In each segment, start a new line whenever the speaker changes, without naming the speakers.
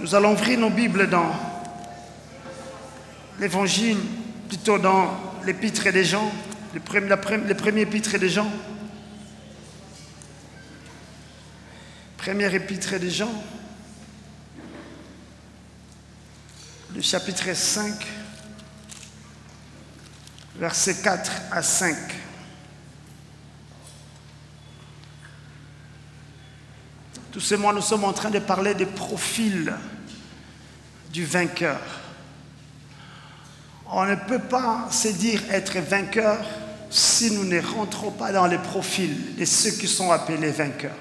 Nous allons ouvrir nos Bibles dans l'Évangile, plutôt dans l'Épître des Jean, le premier Épître des Jean. Première Épître des Jean, le chapitre 5, versets 4 à 5. Tout ce mois, nous sommes en train de parler des profils du vainqueur. On ne peut pas se dire être vainqueur si nous ne rentrons pas dans les profils de ceux qui sont appelés vainqueurs.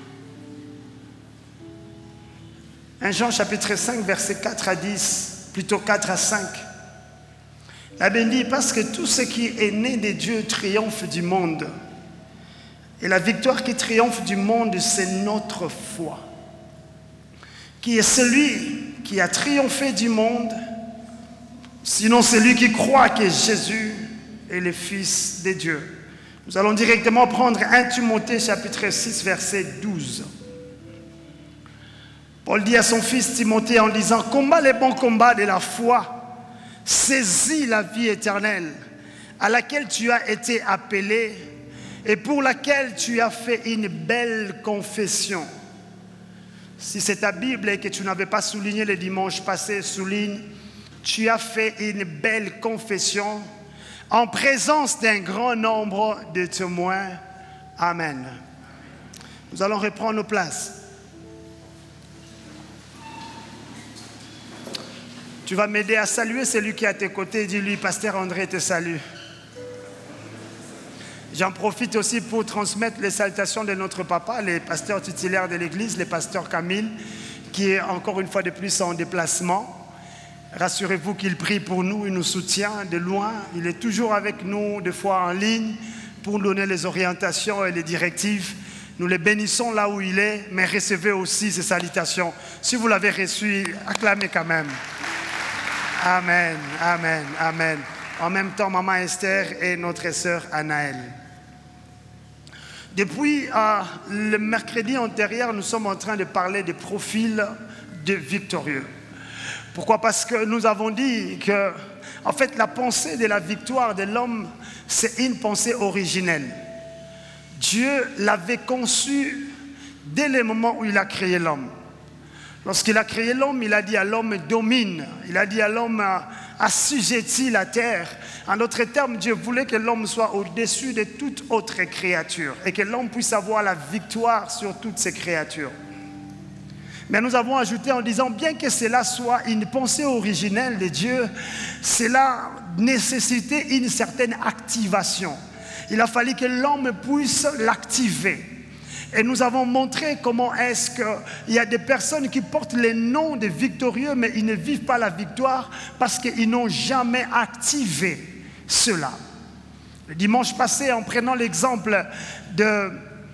1 Jean chapitre 5, versets 4 à 10, plutôt 4 à 5. La Bible dit, parce que tout ce qui est né de Dieu triomphe du monde. Et la victoire qui triomphe du monde, c'est notre foi. Qui est celui qui a triomphé du monde, sinon celui qui croit que Jésus est le Fils de Dieu. Nous allons directement prendre 1 Timothée chapitre 6, verset 12. Paul dit à son fils Timothée en disant, combat les bons combats de la foi, saisis la vie éternelle, à laquelle tu as été appelé, et pour laquelle tu as fait une belle confession. Si c'est ta Bible et que tu n'avais pas souligné le dimanche passé, souligne, tu as fait une belle confession en présence d'un grand nombre de témoins. Amen. Nous allons reprendre nos places. Tu vas m'aider à saluer celui qui est à tes côtés. Dis-lui, Pasteur André te salue. J'en profite aussi pour transmettre les salutations de notre papa, le pasteur titulaire de l'église, le pasteur Camille, qui est encore une fois de plus en déplacement. Rassurez-vous qu'il prie pour nous, il nous soutient de loin. Il est toujours avec nous, des fois en ligne, pour nous donner les orientations et les directives. Nous les bénissons là où il est, mais recevez aussi ces salutations. Si vous l'avez reçu, acclamez quand même. Amen, amen, amen. En même temps, Maman Esther et notre sœur Anaëlle. Depuis le mercredi antérieur, nous sommes en train de parler des profils de victorieux. Pourquoi? Parce que nous avons dit que, en fait, la pensée de la victoire de l'homme, c'est une pensée originelle. Dieu l'avait conçue dès le moment où il a créé l'homme. Lorsqu'il a créé l'homme, il a dit à l'homme domine. Il a dit à l'homme assujettis la terre. En d'autres termes, Dieu voulait que l'homme soit au-dessus de toute autre créature et que l'homme puisse avoir la victoire sur toutes ces créatures. Mais nous avons ajouté en disant, bien que cela soit une pensée originelle de Dieu, cela nécessitait une certaine activation. Il a fallu que l'homme puisse l'activer. Et nous avons montré comment est-ce qu'il y a des personnes qui portent les noms de victorieux, mais ils ne vivent pas la victoire parce qu'ils n'ont jamais activé cela. Le dimanche passé, en prenant l'exemple de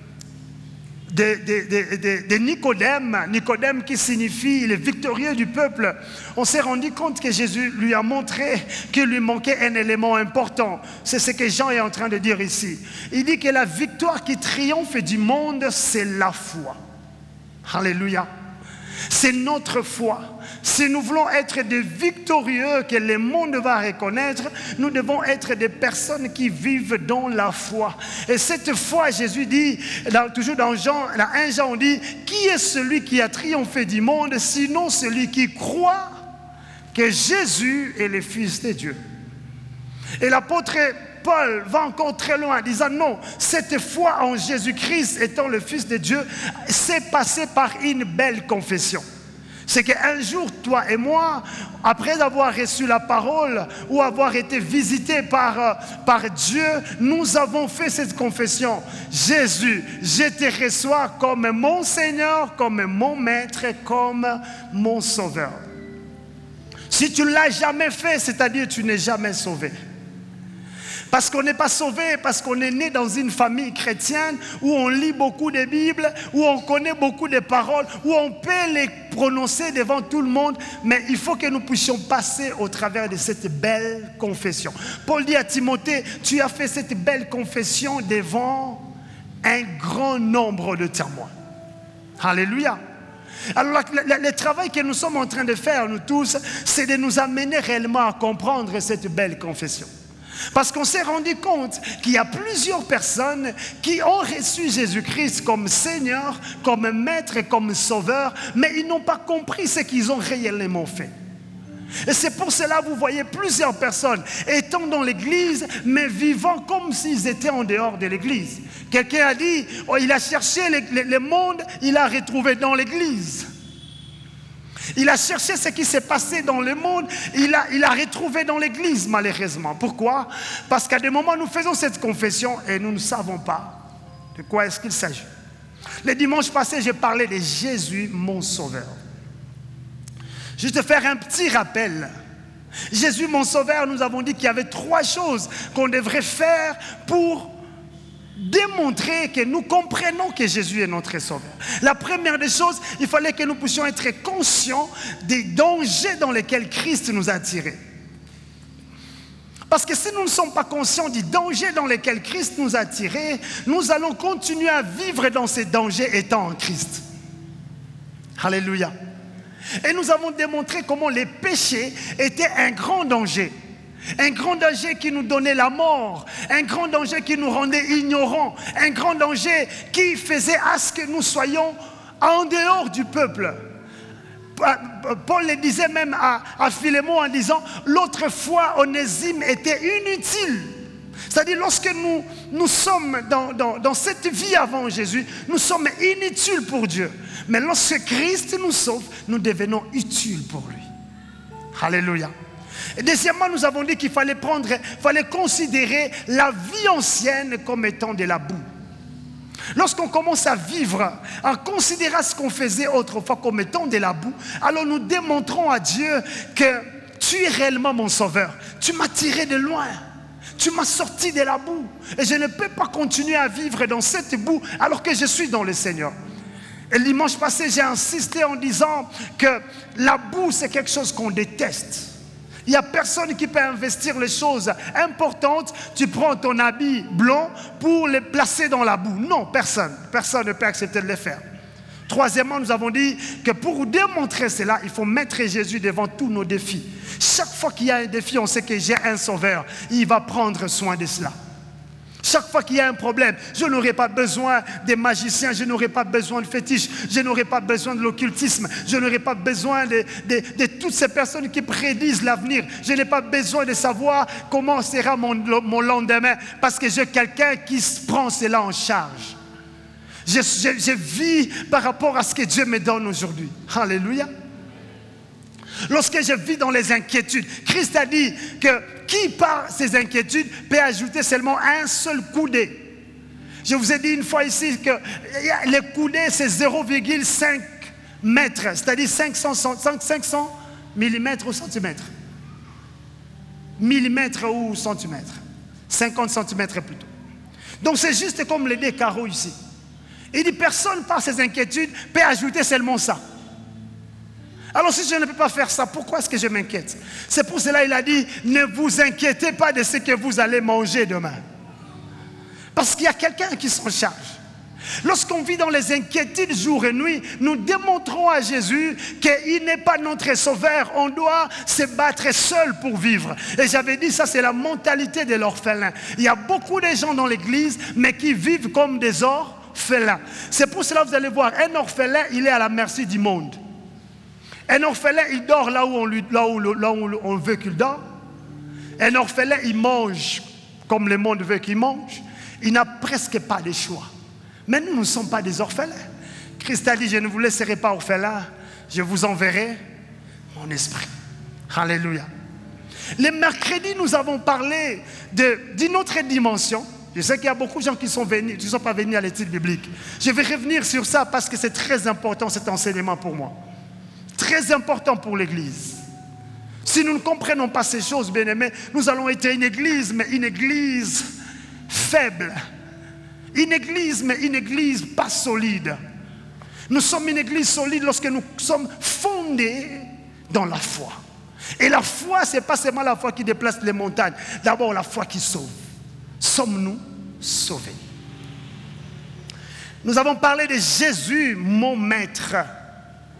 Nicodème qui signifie le victorieux du peuple, on s'est rendu compte que Jésus lui a montré qu'il lui manquait un élément important. C'est ce que Jean est en train de dire ici. Il dit que la victoire qui triomphe du monde, c'est la foi. Alléluia. C'est notre foi. Si nous voulons être des victorieux que le monde va reconnaître, nous devons être des personnes qui vivent dans la foi. Et cette foi, Jésus dit, toujours dans 1 Jean, on dit, qui est celui qui a triomphé du monde, sinon celui qui croit que Jésus est le Fils de Dieu. Et l'apôtre Paul va encore très loin en disant non, cette foi en Jésus-Christ étant le Fils de Dieu, c'est passé par une belle confession. C'est qu'un jour, toi et moi, après avoir reçu la parole ou avoir été visités par Dieu, nous avons fait cette confession. Jésus, je te reçois comme mon Seigneur, comme mon Maître, comme mon Sauveur. Si tu ne l'as jamais fait, c'est-à-dire que tu n'es jamais sauvé. Parce qu'on n'est pas sauvé, parce qu'on est né dans une famille chrétienne où on lit beaucoup de Bibles, où on connaît beaucoup de paroles, où on peut les prononcer devant tout le monde, mais il faut que nous puissions passer au travers de cette belle confession. Paul dit à Timothée, tu as fait cette belle confession devant un grand nombre de témoins. Alléluia. Alors le travail que nous sommes en train de faire, nous tous, c'est de nous amener réellement à comprendre cette belle confession. Parce qu'on s'est rendu compte qu'il y a plusieurs personnes qui ont reçu Jésus-Christ comme Seigneur, comme Maître, comme Sauveur, mais ils n'ont pas compris ce qu'ils ont réellement fait. Et c'est pour cela que vous voyez plusieurs personnes étant dans l'église, mais vivant comme s'ils étaient en dehors de l'église. Quelqu'un a dit, il a cherché le monde, il a retrouvé dans l'église. Il a cherché ce qui s'est passé dans le monde, il a retrouvé dans l'église malheureusement. Pourquoi? Parce qu'à des moments nous faisons cette confession et nous ne savons pas de quoi est-ce qu'il s'agit. Le dimanche passé, j'ai parlé de Jésus, mon Sauveur. Juste te faire un petit rappel. Jésus, mon Sauveur, nous avons dit qu'il y avait 3 choses qu'on devrait faire pour démontrer que nous comprenons que Jésus est notre Sauveur. La première des choses, il fallait que nous puissions être conscients des dangers dans lesquels Christ nous a attirés. Parce que si nous ne sommes pas conscients du danger dans lequel Christ nous a attirés, nous allons continuer à vivre dans ces dangers étant en Christ. Alléluia. Et nous avons démontré comment les péchés étaient un grand danger. Un grand danger qui nous donnait la mort, un grand danger qui nous rendait ignorants, un grand danger qui faisait à ce que nous soyons en dehors du peuple. Paul le disait même à Philémon en disant, l'autre fois Onésime était inutile. C'est-à-dire lorsque nous sommes dans cette vie avant Jésus, nous sommes inutiles pour Dieu. Mais lorsque Christ nous sauve, nous devenons utiles pour lui. Alléluia. Et deuxièmement, nous avons dit qu'il fallait considérer la vie ancienne comme étant de la boue. Lorsqu'on commence à vivre en considérant ce qu'on faisait autrefois comme étant de la boue, alors nous démontrons à Dieu que tu es réellement mon Sauveur. Tu m'as tiré de loin. Tu m'as sorti de la boue. Et je ne peux pas continuer à vivre dans cette boue alors que je suis dans le Seigneur. Et le dimanche passé, j'ai insisté en disant que la boue, c'est quelque chose qu'on déteste. Il n'y a personne qui peut investir les choses importantes. Tu prends ton habit blanc pour les placer dans la boue. Non, personne. Personne ne peut accepter de les faire. Troisièmement, nous avons dit que pour démontrer cela, il faut mettre Jésus devant tous nos défis. Chaque fois qu'il y a un défi, on sait que j'ai un Sauveur. Il va prendre soin de cela. Chaque fois qu'il y a un problème, je n'aurai pas besoin des magiciens, je n'aurai pas besoin de fétiches, je n'aurai pas besoin de l'occultisme, je n'aurai pas besoin de toutes ces personnes qui prédisent l'avenir. Je n'ai pas besoin de savoir comment sera mon lendemain parce que j'ai quelqu'un qui prend cela en charge. Je vis par rapport à ce que Dieu me donne aujourd'hui. Alléluia. Lorsque je vis dans les inquiétudes, Christ a dit que qui par ses inquiétudes peut ajouter seulement un seul coudé. Je vous ai dit une fois ici que les coudées c'est 0,5 mètres, c'est-à-dire 500 millimètres ou centimètres. Millimètres ou centimètres. 50 centimètres plutôt. Donc c'est juste comme les deux carreaux ici. Il dit personne par ses inquiétudes peut ajouter seulement ça. Alors si je ne peux pas faire ça, pourquoi est-ce que je m'inquiète? C'est pour cela qu'il a dit, ne vous inquiétez pas de ce que vous allez manger demain. Parce qu'il y a quelqu'un qui s'en charge. Lorsqu'on vit dans les inquiétudes jour et nuit, nous démontrons à Jésus qu'il n'est pas notre Sauveur. On doit se battre seul pour vivre. Et j'avais dit, ça c'est la mentalité de l'orphelin. Il y a beaucoup de gens dans l'église, mais qui vivent comme des orphelins. C'est pour cela que vous allez voir, un orphelin, il est à la merci du monde. Un orphelin, il dort là où on veut qu'il dort. Un orphelin, il mange comme le monde veut qu'il mange. Il n'a presque pas de choix. Mais nous ne sommes pas des orphelins. Christ a dit, je ne vous laisserai pas orphelins, je vous enverrai mon esprit. Alléluia. Le mercredi, nous avons parlé d'une autre dimension. Je sais qu'il y a beaucoup de gens qui sont venus, qui ne sont pas venus à l'étude biblique. Je vais revenir sur ça parce que c'est très important cet enseignement pour moi. Très important pour l'Église. Si nous ne comprenons pas ces choses, bien aimés, nous allons être une Église, mais une Église faible. Une Église, mais une Église pas solide. Nous sommes une Église solide lorsque nous sommes fondés dans la foi. Et la foi, ce n'est pas seulement la foi qui déplace les montagnes. D'abord, la foi qui sauve. Sommes-nous sauvés? Nous avons parlé de Jésus, mon maître.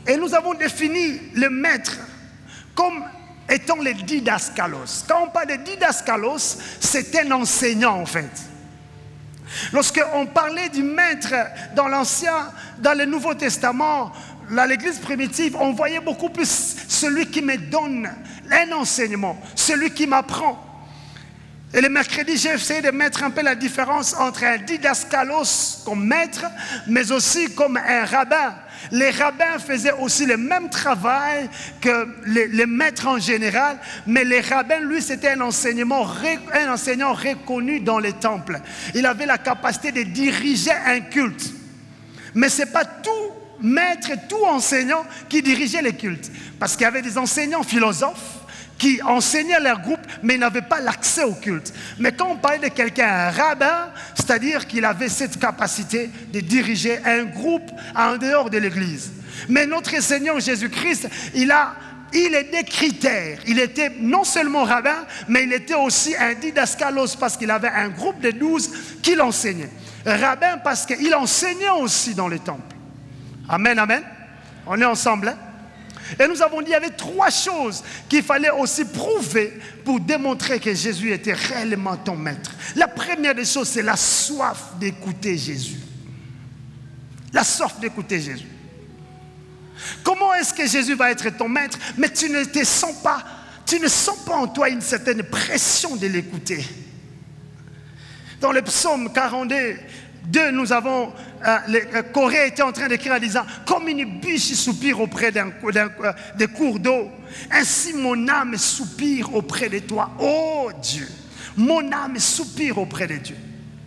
Et nous avons défini le maître comme étant le didaskalos. Quand on parle de didaskalos, c'est un enseignant en fait. Lorsqu'on parlait du maître dans le Nouveau Testament, dans l'Église primitive, on voyait beaucoup plus celui qui me donne un enseignement, celui qui m'apprend. Et le mercredi, j'ai essayé de mettre un peu la différence entre un didaskalos comme maître, mais aussi comme un rabbin. Les rabbins faisaient aussi le même travail que les maîtres en général, mais les rabbins, lui, c'était un enseignant reconnu dans les temples. Il avait la capacité de diriger un culte. Mais ce n'est pas tout maître, tout enseignant qui dirigeait les cultes. Parce qu'il y avait des enseignants philosophes qui enseignaient leur groupe, mais ils n'avaient pas l'accès au culte. Mais quand on parlait de quelqu'un, un rabbin, c'est-à-dire qu'il avait cette capacité de diriger un groupe en dehors de l'église. Mais notre Seigneur Jésus-Christ, il a des critères. Il était non seulement rabbin, mais il était aussi un didaskalos parce qu'il avait un groupe de 12 qui l'enseignaient. Rabbin parce qu'il enseignait aussi dans les temples. Amen, amen. On est ensemble, hein? Et nous avons dit qu'il y avait 3 choses qu'il fallait aussi prouver pour démontrer que Jésus était réellement ton maître. La première des choses, c'est la soif d'écouter Jésus. La soif d'écouter Jésus. Comment est-ce que Jésus va être ton maître, mais tu ne sens pas en toi une certaine pression de l'écouter. Dans le psaume 42, nous avons, Corée était en train d'écrire en disant « Comme une biche soupire auprès des cours d'eau, ainsi mon âme soupire auprès de toi, ô Dieu. Mon âme soupire auprès de Dieu. »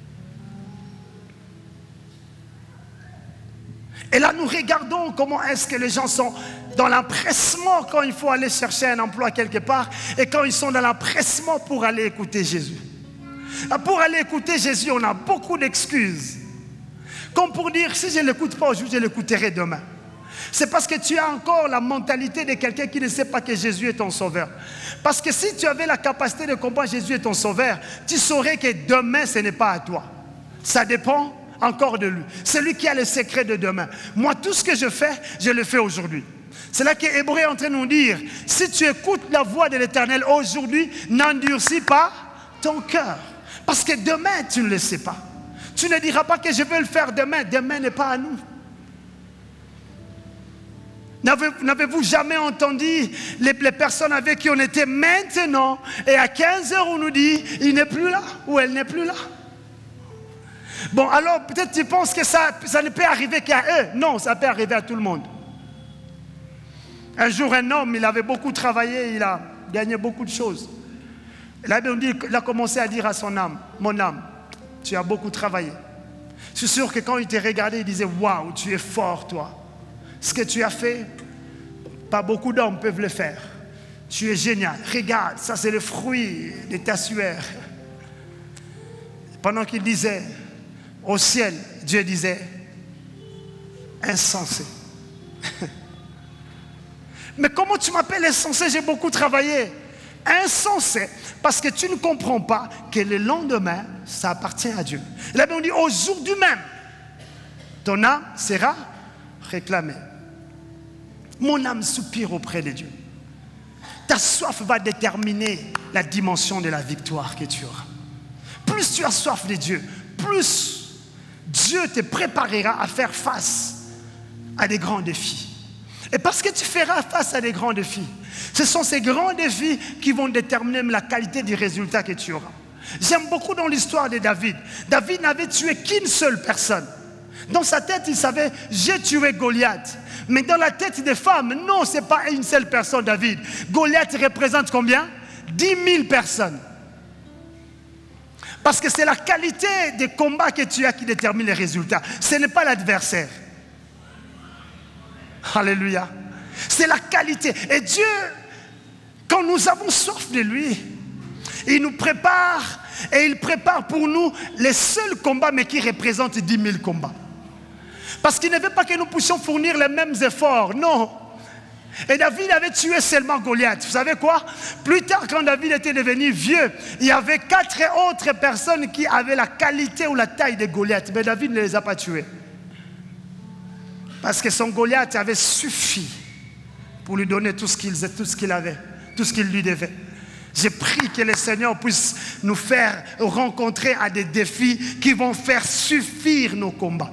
Et là, nous regardons comment est-ce que les gens sont dans l'empressement quand il faut aller chercher un emploi quelque part et quand ils sont dans l'empressement pour aller écouter Jésus. Pour aller écouter Jésus, on a beaucoup d'excuses. Comme pour dire, si je ne l'écoute pas aujourd'hui, je l'écouterai demain. C'est parce que tu as encore la mentalité de quelqu'un qui ne sait pas que Jésus est ton sauveur. Parce que si tu avais la capacité de comprendre que Jésus est ton sauveur, tu saurais que demain, ce n'est pas à toi. Ça dépend encore de lui. C'est lui qui a le secret de demain. Moi, tout ce que je fais, je le fais aujourd'hui. C'est là que Hébreu est en train de nous dire, si tu écoutes la voix de l'Éternel aujourd'hui, n'endurcis pas ton cœur. Parce que demain, tu ne le sais pas. Tu ne diras pas que je veux le faire demain. Demain n'est pas à nous. N'avez-vous jamais entendu les personnes avec qui on était maintenant et à 15 heures on nous dit, il n'est plus là ou elle n'est plus là. Bon, alors peut-être tu penses que ça ne peut arriver qu'à eux. Non, ça peut arriver à tout le monde. Un jour, un homme, il avait beaucoup travaillé, il a gagné beaucoup de choses. Et là, il a commencé à dire à son âme, mon âme, tu as beaucoup travaillé. Je suis sûr que quand il t'a regardé, il disait, waouh, tu es fort, toi. Ce que tu as fait, pas beaucoup d'hommes peuvent le faire. Tu es génial. Regarde, ça c'est le fruit de ta sueur. Pendant qu'il disait, au ciel, Dieu disait, insensé. Mais comment tu m'appelles insensé? J'ai beaucoup travaillé. Insensé, parce que tu ne comprends pas que le lendemain, ça appartient à Dieu. Et là, on dit, aujourd'hui même, ton âme sera réclamée. Mon âme soupire auprès de Dieu. Ta soif va déterminer la dimension de la victoire que tu auras. Plus tu as soif de Dieu, plus Dieu te préparera à faire face à des grands défis. Et parce que tu feras face à des grands défis, ce sont ces grands défis qui vont déterminer la qualité du résultat que tu auras. J'aime beaucoup dans l'histoire de David. David n'avait tué qu'une seule personne. Dans sa tête, il savait, j'ai tué Goliath. Mais dans la tête des femmes, non, ce n'est pas une seule personne, David. Goliath représente combien? 10 000 personnes. Parce que c'est la qualité des combats que tu as qui détermine les résultats. Ce n'est pas l'adversaire. Alléluia. C'est la qualité. Et Dieu, quand nous avons soif de lui, il nous prépare et il prépare pour nous les seuls combats, mais qui représentent 10 000 combats. Parce qu'il ne veut pas que nous puissions fournir les mêmes efforts. Non. Et David avait tué seulement Goliath. Vous savez quoi? Plus tard, quand David était devenu vieux, il y avait 4 autres personnes qui avaient la qualité ou la taille de Goliath. Mais David ne les a pas tués. Parce que son Goliath avait suffi pour lui donner tout ce qu'il avait, tout ce qu'il lui devait. J'ai prié que le Seigneur puisse nous faire rencontrer à des défis qui vont faire suffire nos combats.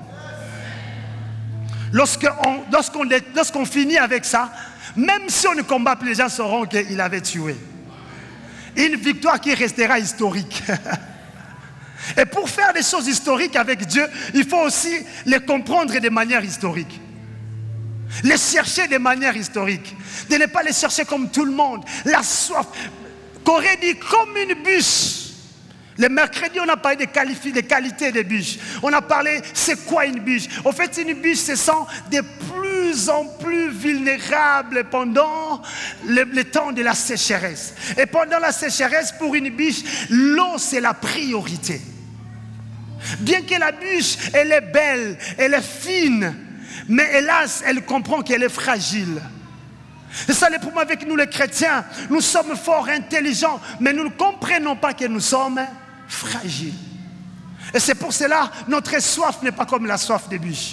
Lorsqu'on finit avec ça, même si on ne combat plus, les gens sauront qu'il avait tué. Une victoire qui restera historique. Et pour faire des choses historiques avec Dieu, il faut aussi les comprendre de manière historique. Les chercher de manière historique. De ne pas les chercher comme tout le monde. La soif. Corée dit comme une bûche. Le mercredi, on a parlé des qualités des bûches. On a parlé, c'est quoi une bûche? En fait, une bûche se sent de plus en plus vulnérable pendant le temps de la sécheresse. Et pendant la sécheresse, pour une bûche, l'eau, c'est la priorité. Bien que la bûche, elle est belle, elle est fine, mais hélas, elle comprend qu'elle est fragile. C'est ça le problème avec nous les chrétiens. Nous sommes forts, intelligents, mais nous ne comprenons pas que nous sommes fragiles. Et c'est pour cela notre soif n'est pas comme la soif des bûches.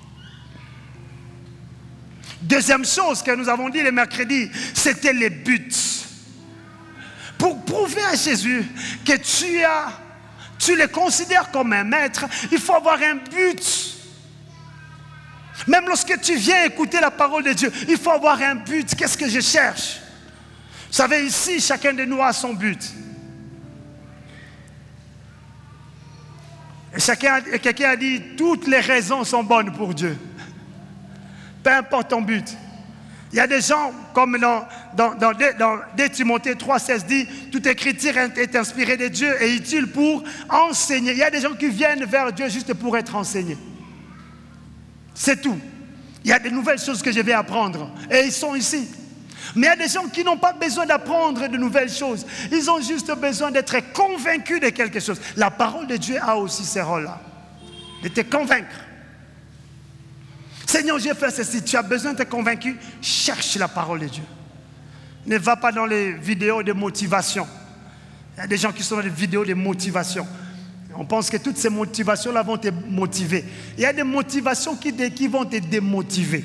Deuxième chose que nous avons dit le mercredi, c'était les buts. Pour prouver à Jésus que tu le considères comme un maître, il faut avoir un but. Même lorsque tu viens écouter la parole de Dieu, il faut avoir un but. Qu'est-ce que je cherche? Vous savez, ici, chacun de nous a son but. Et quelqu'un a dit, toutes les raisons sont bonnes pour Dieu. Peu importe ton but. Il y a des gens, comme dans 2 Timothée 3,16 dit, toute écriture est inspirée de Dieu et utile pour enseigner. Il y a des gens qui viennent vers Dieu juste pour être enseignés. C'est tout. Il y a de nouvelles choses que je vais apprendre. Et ils sont ici. Mais il y a des gens qui n'ont pas besoin d'apprendre de nouvelles choses. Ils ont juste besoin d'être convaincus de quelque chose. La parole de Dieu a aussi ce rôle-là. De te convaincre. Seigneur, j'ai fait ceci. Tu as besoin de te convaincre. Cherche la parole de Dieu. Ne va pas dans les vidéos de motivation. Il y a des gens qui sont dans les vidéos de motivation. On pense que toutes ces motivations-là vont te motiver. Il y a des motivations qui vont te démotiver.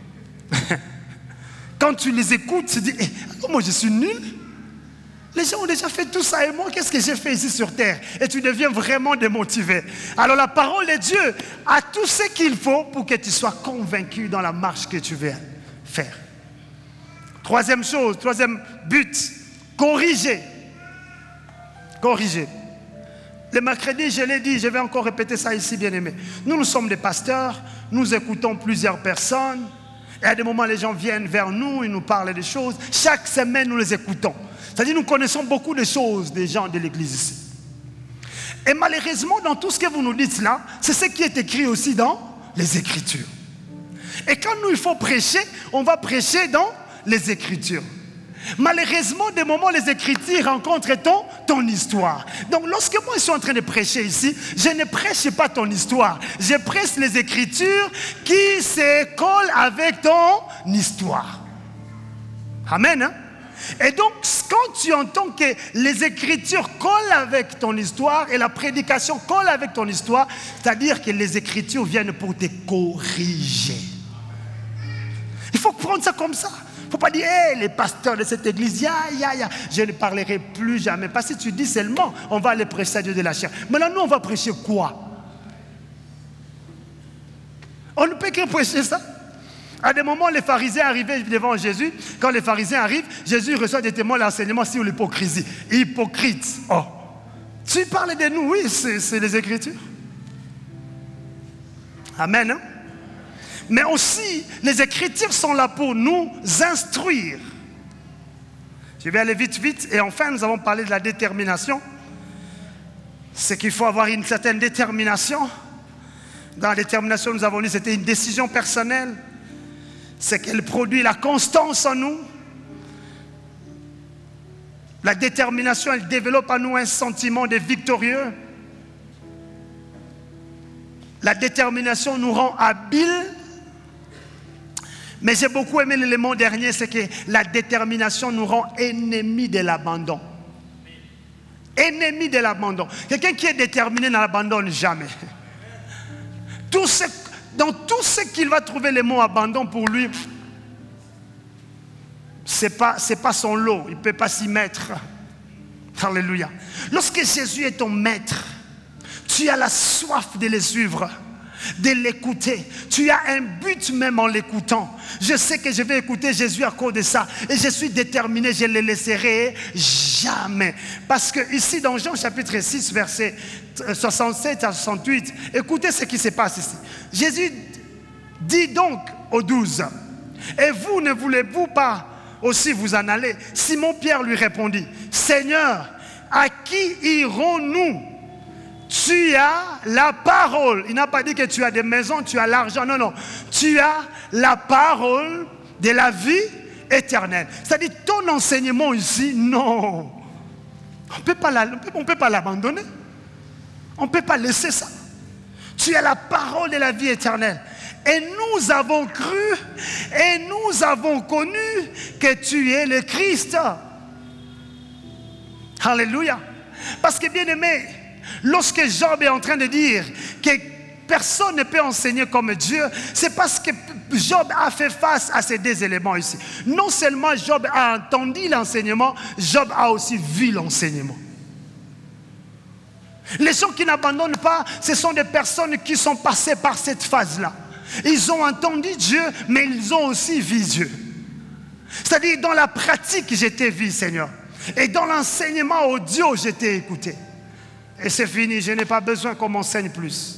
Quand tu les écoutes, tu dis, moi je suis nul. Les gens ont déjà fait tout ça et moi, qu'est-ce que j'ai fait ici sur terre? Et tu deviens vraiment démotivé. Alors la parole de Dieu a tout ce qu'il faut pour que tu sois convaincu dans la marche que tu veux faire. Troisième but, corriger. Corriger. Le mercredi, je l'ai dit, je vais encore répéter ça ici, bien-aimés. Nous sommes des pasteurs, nous écoutons plusieurs personnes. Et à des moments, les gens viennent vers nous, ils nous parlent des choses. Chaque semaine, nous les écoutons. C'est-à-dire, nous connaissons beaucoup de choses des gens de l'église ici. Et malheureusement, dans tout ce que vous nous dites là, c'est ce qui est écrit aussi dans les Écritures. Et quand nous, il faut prêcher, on va prêcher dans les Écritures. Malheureusement, des moments, les Écritures rencontrent ton histoire. Donc, lorsque moi, je suis en train de prêcher ici, je ne prêche pas ton histoire. Je prêche les Écritures qui se collent avec ton histoire. Amen, hein? Et donc, quand tu entends que les Écritures collent avec ton histoire et la prédication colle avec ton histoire, c'est-à-dire que les Écritures viennent pour te corriger. Il faut prendre ça comme ça. Il ne faut pas dire, les pasteurs de cette église, je ne parlerai plus jamais. Parce que si tu dis seulement, on va aller prêcher à Dieu de la chair. Maintenant, nous, on va prêcher quoi? On ne peut que prêcher ça. À des moments, les pharisiens arrivaient devant Jésus. Quand les pharisiens arrivent, Jésus reçoit des témoins l'enseignement sur l'hypocrisie. Hypocrite. Oh, tu parles de nous, oui, c'est les Écritures. Amen, hein? Mais aussi, les Écritures sont là pour nous instruire. Je vais aller vite. Et enfin, nous avons parlé de la détermination. C'est qu'il faut avoir une certaine détermination. Dans la détermination, nous avons dit que c'était une décision personnelle. C'est qu'elle produit la constance en nous. La détermination, elle développe en nous un sentiment de victorieux. La détermination nous rend habiles. Mais j'ai beaucoup aimé l'élément dernier, c'est que la détermination nous rend ennemis de l'abandon. Ennemis de l'abandon. Quelqu'un qui est déterminé n'abandonne jamais. dans tout ce qu'il va trouver les mots abandon pour lui, c'est pas son lot, il ne peut pas s'y mettre. Alléluia. Lorsque Jésus est ton maître, tu as la soif de le suivre, de l'écouter. Tu as un but même en l'écoutant. Je sais que je vais écouter Jésus à cause de ça. Et je suis déterminé, je ne le laisserai jamais. Parce que ici dans Jean chapitre 6, versets 67 à 68, écoutez ce qui se passe ici. Jésus dit donc aux 12, et vous ne voulez-vous pas aussi vous en aller? Simon-Pierre lui répondit, Seigneur, à qui irons-nous? Tu as la parole. Il n'a pas dit que tu as des maisons, tu as l'argent. Non, non. Tu as la parole de la vie éternelle. C'est-à-dire, ton enseignement ici, non. On ne peut pas l'abandonner. On ne peut pas laisser ça. Tu as la parole de la vie éternelle. Et nous avons cru et nous avons connu que tu es le Christ. Alléluia. Parce que bien aimé, lorsque Job est en train de dire que personne ne peut enseigner comme Dieu, c'est parce que Job a fait face à ces deux éléments ici. Non seulement Job a entendu l'enseignement, Job a aussi vu l'enseignement. Les gens qui n'abandonnent pas, ce sont des personnes qui sont passées par cette phase-là. Ils ont entendu Dieu, mais ils ont aussi vu Dieu. C'est-à-dire, dans la pratique, j'étais vu, Seigneur. Et dans l'enseignement audio, j'étais écouté. Et c'est fini, je n'ai pas besoin qu'on m'enseigne plus.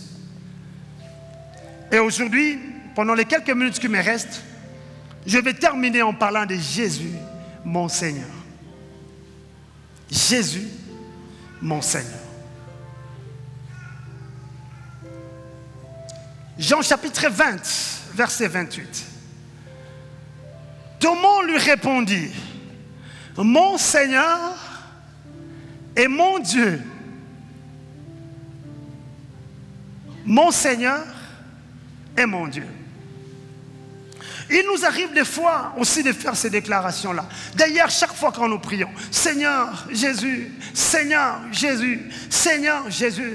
Et aujourd'hui, pendant les quelques minutes qui me restent, je vais terminer en parlant de Jésus, mon Seigneur. Jésus, mon Seigneur. Jean chapitre 20, verset 28. Thomas lui répondit, mon Seigneur et mon Dieu. Mon Seigneur et mon Dieu. Il nous arrive des fois aussi de faire ces déclarations-là. D'ailleurs, chaque fois quand nous prions, Seigneur Jésus, Seigneur Jésus, Seigneur Jésus.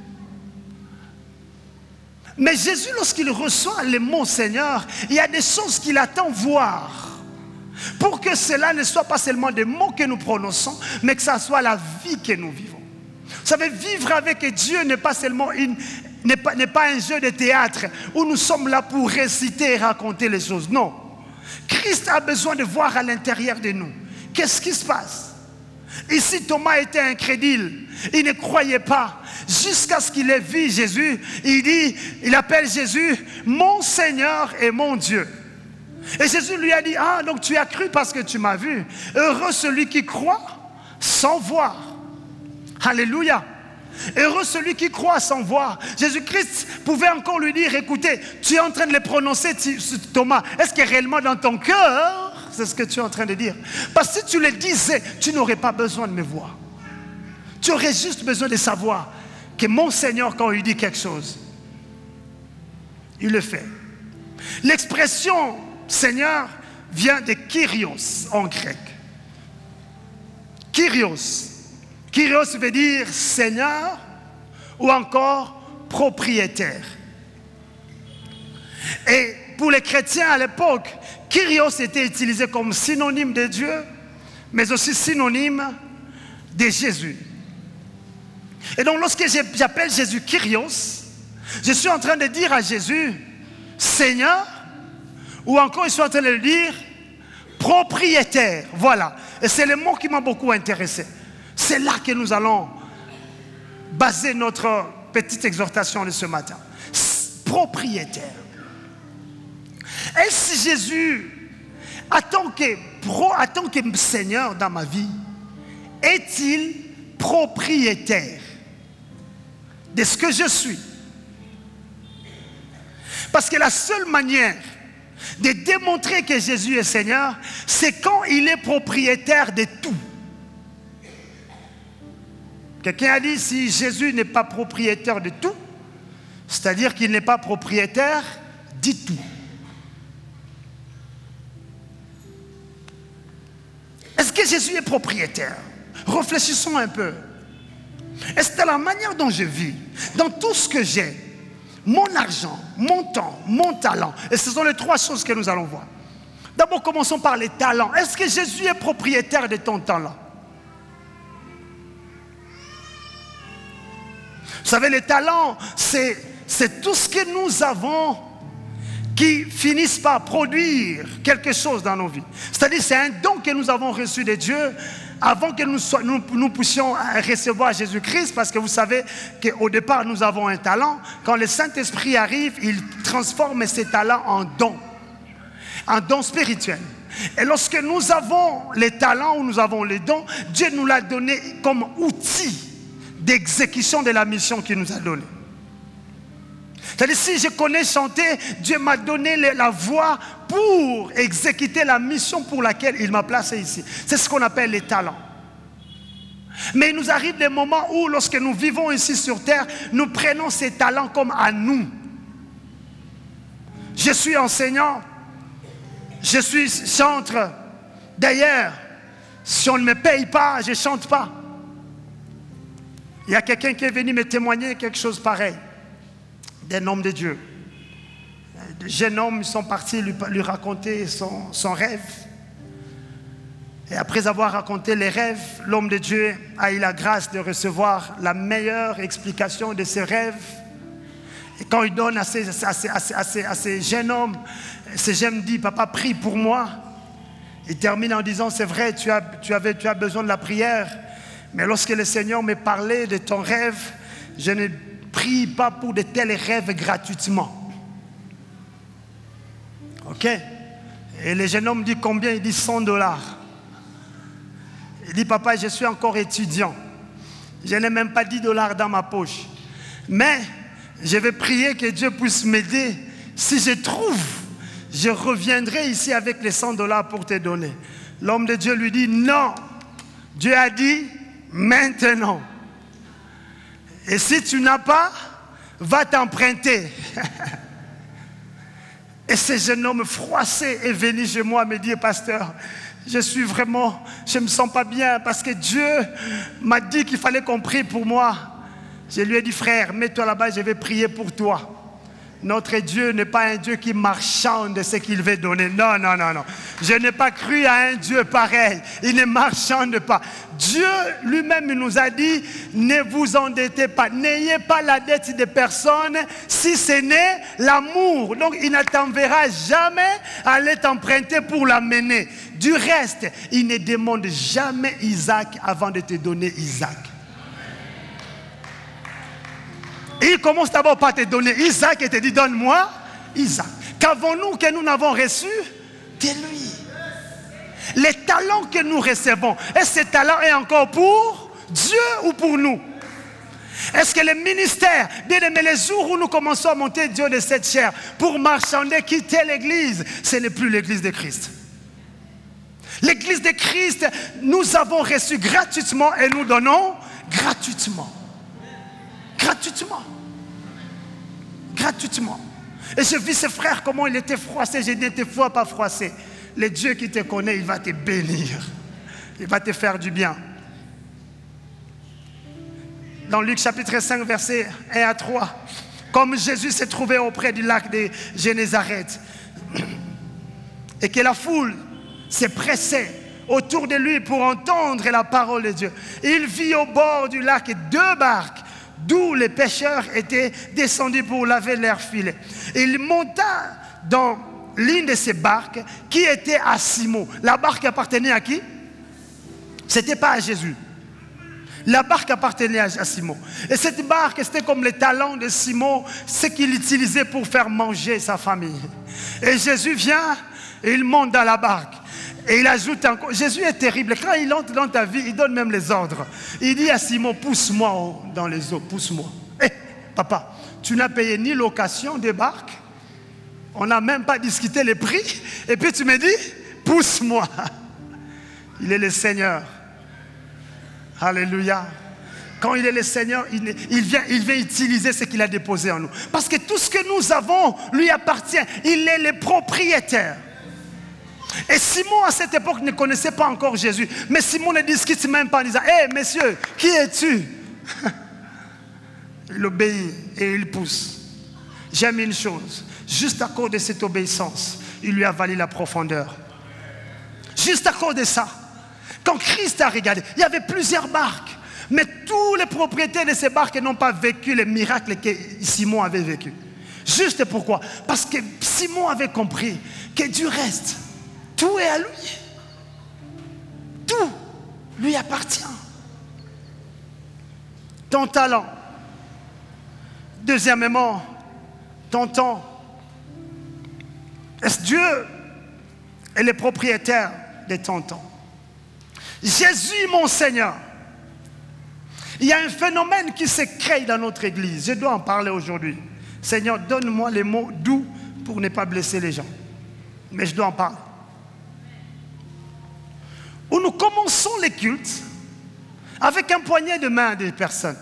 Mais Jésus, lorsqu'il reçoit le mot Seigneur, il y a des choses qu'il attend voir. Pour que cela ne soit pas seulement des mots que nous prononçons, mais que ça soit la vie que nous vivons. Vous savez, vivre avec Dieu n'est pas seulement n'est pas un jeu de théâtre où nous sommes là pour réciter et raconter les choses. Non. Christ a besoin de voir à l'intérieur de nous. Qu'est-ce qui se passe? Ici, Thomas était incrédule. Il ne croyait pas. Jusqu'à ce qu'il ait vu Jésus, il appelle Jésus mon Seigneur et mon Dieu. Et Jésus lui a dit, ah, donc tu as cru parce que tu m'as vu. Heureux celui qui croit sans voir. Alléluia. Heureux celui qui croit sans voir. Jésus-Christ pouvait encore lui dire, écoutez, tu es en train de le prononcer, Thomas. Est-ce que réellement dans ton cœur, c'est ce que tu es en train de dire? Parce que si tu le disais, tu n'aurais pas besoin de me voir. Tu aurais juste besoin de savoir que mon Seigneur, quand il dit quelque chose, il le fait. L'expression Seigneur vient de Kyrios en grec. Kyrios. Kyrios veut dire Seigneur ou encore propriétaire. Et pour les chrétiens à l'époque, Kyrios était utilisé comme synonyme de Dieu, mais aussi synonyme de Jésus. Et donc lorsque j'appelle Jésus Kyrios, je suis en train de dire à Jésus Seigneur, ou encore je suis en train de le dire propriétaire. Voilà. Et c'est le mot qui m'a beaucoup intéressé. C'est là que nous allons baser notre petite exhortation de ce matin. Propriétaire. Est-ce Jésus, en tant que Seigneur dans ma vie, est-il propriétaire de ce que je suis? Parce que la seule manière de démontrer que Jésus est Seigneur, c'est quand il est propriétaire de tout. Quelqu'un a dit, si Jésus n'est pas propriétaire de tout, c'est-à-dire qu'il n'est pas propriétaire du tout. Est-ce que Jésus est propriétaire? Réfléchissons un peu. Est-ce que la manière dont je vis, dans tout ce que j'ai, mon argent, mon temps, mon talent. Et ce sont les trois choses que nous allons voir. D'abord, commençons par les talents. Est-ce que Jésus est propriétaire de ton talent? Vous savez, les talents, c'est tout ce que nous avons qui finissent par produire quelque chose dans nos vies. C'est-à-dire, c'est un don que nous avons reçu de Dieu avant que nous puissions recevoir Jésus-Christ, parce que vous savez qu'au départ, nous avons un talent. Quand le Saint-Esprit arrive, il transforme ces talents en dons spirituels. Et lorsque nous avons les talents ou nous avons les dons, Dieu nous l'a donné comme outil d'exécution de la mission qu'il nous a donnée. C'est-à-dire, si je connais chanter, Dieu m'a donné la voix pour exécuter la mission pour laquelle il m'a placé ici. C'est ce qu'on appelle les talents. Mais il nous arrive des moments où, lorsque nous vivons ici sur terre, nous prenons ces talents comme à nous. Je suis enseignant, je suis chanteur. D'ailleurs, si on ne me paye pas, je ne chante pas. Il y a quelqu'un qui est venu me témoigner quelque chose pareil. D'un homme de Dieu. Des jeunes hommes, ils sont partis lui raconter son rêve. Et après avoir raconté les rêves, l'homme de Dieu a eu la grâce de recevoir la meilleure explication de ses rêves. Et quand il donne à ces jeunes hommes, ces jeunes disent, papa, prie pour moi. Il termine en disant, c'est vrai, tu as besoin de la prière. Mais lorsque le Seigneur me parlait de ton rêve, je ne prie pas pour de tels rêves gratuitement. Ok? Et le jeune homme dit combien? Il dit $100. Il dit, papa, je suis encore étudiant. Je n'ai même pas $10 dans ma poche. Mais je vais prier que Dieu puisse m'aider. Si je trouve, je reviendrai ici avec les $100 pour te donner. L'homme de Dieu lui dit, non. Dieu a dit, maintenant. Et si tu n'as pas, va t'emprunter. Et ce jeune homme froissé est venu chez moi me dire, pasteur, je ne me sens pas bien parce que Dieu m'a dit qu'il fallait qu'on prie pour moi. Je lui ai dit, frère, mets-toi là-bas, je vais prier pour toi. Notre Dieu n'est pas un Dieu qui marchande de ce qu'il veut donner. Non, non, non, non. Je n'ai pas cru à un Dieu pareil. Il ne marchande pas. Dieu lui-même nous a dit, ne vous endettez pas. N'ayez pas la dette de personne si ce n'est l'amour. Donc, il ne t'enverra jamais à aller t'emprunter pour l'amener. Du reste, il ne demande jamais Isaac avant de te donner Isaac. Il commence d'abord par te donner Isaac et te dit, donne-moi Isaac. Qu'avons-nous que nous n'avons reçu de lui? Les talents que nous recevons, est-ce que ces talents est encore pour Dieu ou pour nous? Est-ce que le ministère, bien aimé, les jours où nous commençons à monter Dieu de cette chair pour marchander, quitter l'église, ce n'est plus l'église de Christ. L'église de Christ, nous avons reçu gratuitement et nous donnons gratuitement. Gratuitement. Gratuitement. Et je vis ce frère, comment il était froissé. J'ai dit, ne sois pas froissé. Le Dieu qui te connaît, il va te bénir. Il va te faire du bien. Dans Luc chapitre 5, versets 1 à 3, comme Jésus s'est trouvé auprès du lac de Génézareth, et que la foule s'est pressée autour de lui pour entendre la parole de Dieu, il vit au bord du lac 2 barques, d'où les pêcheurs étaient descendus pour laver leurs filets. Il monta dans l'une de ces barques qui était à Simon. La barque appartenait à qui? Ce n'était pas à Jésus. La barque appartenait à Simon. Et cette barque, c'était comme les talents de Simon, ce qu'il utilisait pour faire manger sa famille. Et Jésus vient, et il monte dans la barque. Et il ajoute encore, Jésus est terrible. Quand il entre dans ta vie, il donne même les ordres. Il dit à Simon, pousse-moi dans les eaux, pousse-moi. Hé, papa, tu n'as payé ni location des barques, on n'a même pas discuté les prix, et puis tu me dis, pousse-moi. Il est le Seigneur. Alléluia. Quand il est le Seigneur, il vient utiliser ce qu'il a déposé en nous. Parce que tout ce que nous avons lui appartient. Il est le propriétaire. Et Simon, à cette époque, ne connaissait pas encore Jésus. Mais Simon ne discute même pas en disant, hé, messieurs, qui es-tu? Il obéit et il pousse. J'aime une chose, juste à cause de cette obéissance, il lui a valu la profondeur. Juste à cause de ça. Quand Christ a regardé, il y avait plusieurs barques. Mais tous les propriétaires de ces barques n'ont pas vécu les miracles que Simon avait vécu. Juste pourquoi? Parce que Simon avait compris que du reste, tout est à lui. Tout lui appartient. Ton talent. Deuxièmement, ton temps. Est-ce Dieu est le propriétaire de ton temps? Jésus, mon Seigneur. Il y a un phénomène qui se crée dans notre église. Je dois en parler aujourd'hui. Seigneur, donne-moi les mots doux pour ne pas blesser les gens. Mais je dois en parler. Où nous commençons les cultes avec un poignet de main des personnes.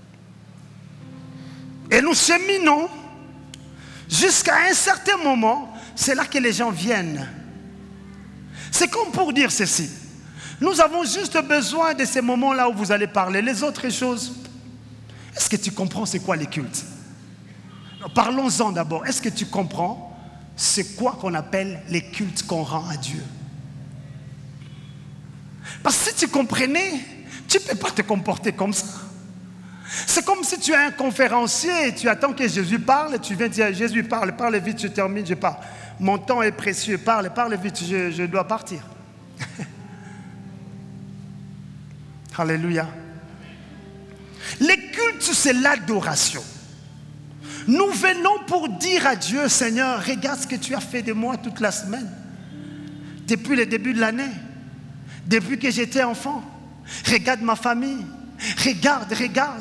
Et nous cheminons jusqu'à un certain moment. C'est là que les gens viennent. C'est comme pour dire ceci. Nous avons juste besoin de ces moments-là où vous allez parler. Les autres choses, est-ce que tu comprends c'est quoi les cultes? Parlons-en d'abord. Est-ce que tu comprends c'est quoi qu'on appelle les cultes qu'on rend à Dieu? Parce que si tu comprenais, tu ne peux pas te comporter comme ça. C'est comme si tu es un conférencier et tu attends que Jésus parle et tu viens dire Jésus parle vite, je termine, je pars. Mon temps est précieux, parle vite, je dois partir. Alléluia. Les cultes, c'est l'adoration. Nous venons pour dire à Dieu, Seigneur, regarde ce que tu as fait de moi toute la semaine. Depuis le début de l'année. Depuis que j'étais enfant. Regarde ma famille. Regarde.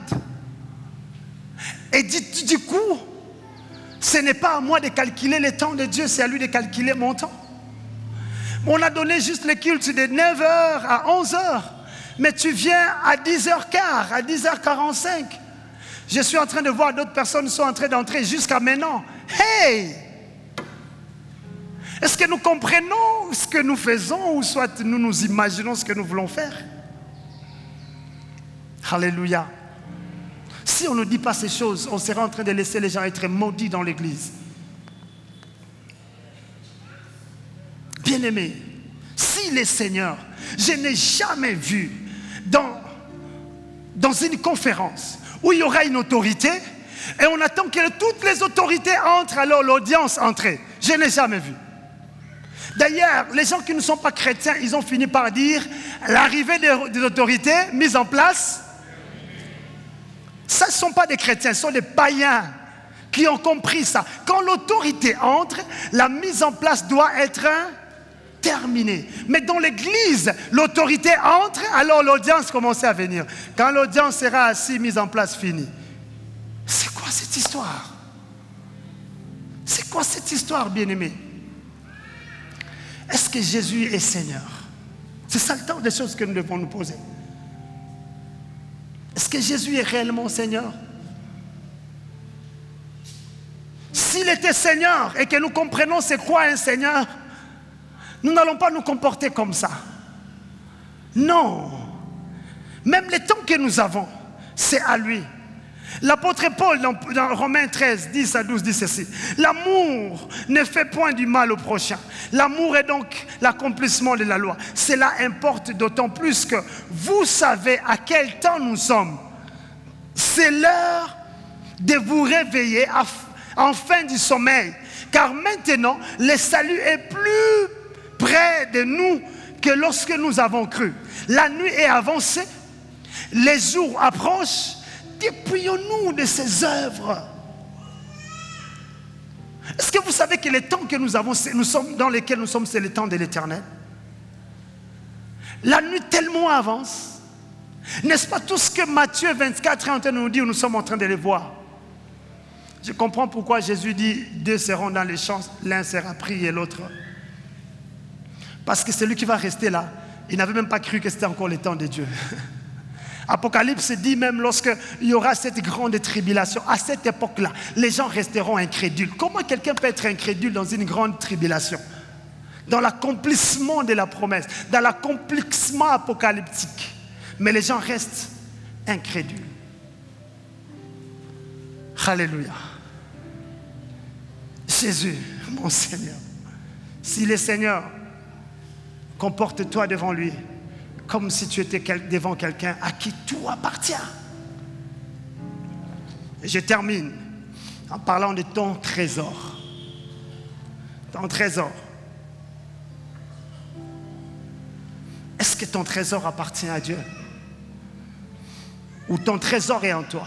Et du coup, ce n'est pas à moi de calculer le temps de Dieu, c'est à lui de calculer mon temps. On a donné juste le culte de 9h à 11h. Mais tu viens à 10h15, à 10h45. Je suis en train de voir d'autres personnes sont en train d'entrer jusqu'à maintenant. Hey! Est-ce que nous comprenons ce que nous faisons ou soit nous nous imaginons ce que nous voulons faire? Alléluia. Si on ne dit pas ces choses, on sera en train de laisser les gens être maudits dans l'église. Bien-aimé, si les seigneurs, je n'ai jamais vu dans une conférence où il y aura une autorité et on attend que toutes les autorités entrent, alors l'audience entre. Je n'ai jamais vu. D'ailleurs, les gens qui ne sont pas chrétiens, ils ont fini par dire l'arrivée des autorités mises en place. Ça, ce ne sont pas des chrétiens, ce sont des païens qui ont compris ça. Quand l'autorité entre, la mise en place doit être terminée. Mais dans l'église, l'autorité entre, alors l'audience commence à venir. Quand l'audience sera assise, mise en place, finie. C'est quoi cette histoire? C'est quoi cette histoire, bien-aimé? Est-ce que Jésus est Seigneur? C'est ça le temps des choses que nous devons nous poser. Est-ce que Jésus est réellement Seigneur? S'il était Seigneur et que nous comprenons c'est quoi un Seigneur, nous n'allons pas nous comporter comme ça. Non. Même les temps que nous avons, c'est à lui. L'apôtre Paul, dans Romains 13, 10 à 12, dit ceci. L'amour ne fait point du mal au prochain. L'amour est donc l'accomplissement de la loi. Cela importe d'autant plus que vous savez à quel temps nous sommes. C'est l'heure de vous réveiller en fin du sommeil. Car maintenant, le salut est plus près de nous que lorsque nous avons cru. La nuit est avancée, les jours approchent. Dépouillons-nous de ces œuvres. Est-ce que vous savez que les temps que nous avons, dans lesquels nous sommes, c'est le temps de l'éternel? La nuit tellement avance. N'est-ce pas tout ce que Matthieu 24 est en train de nous dire, nous sommes en train de les voir? Je comprends pourquoi Jésus dit, deux seront dans les champs, l'un sera pris et l'autre. Parce que celui qui va rester là, il n'avait même pas cru que c'était encore le temps de Dieu. Apocalypse dit même lorsqu'il y aura cette grande tribulation, à cette époque-là, les gens resteront incrédules. Comment quelqu'un peut être incrédule dans une grande tribulation? Dans l'accomplissement de la promesse, dans l'accomplissement apocalyptique. Mais les gens restent incrédules. Alléluia. Jésus, mon Seigneur. S'il est Seigneur, comporte-toi devant lui comme si tu étais devant quelqu'un à qui tout appartient. Et je termine en parlant de ton trésor. Ton trésor. Est-ce que ton trésor appartient à Dieu? Ou ton trésor est en toi?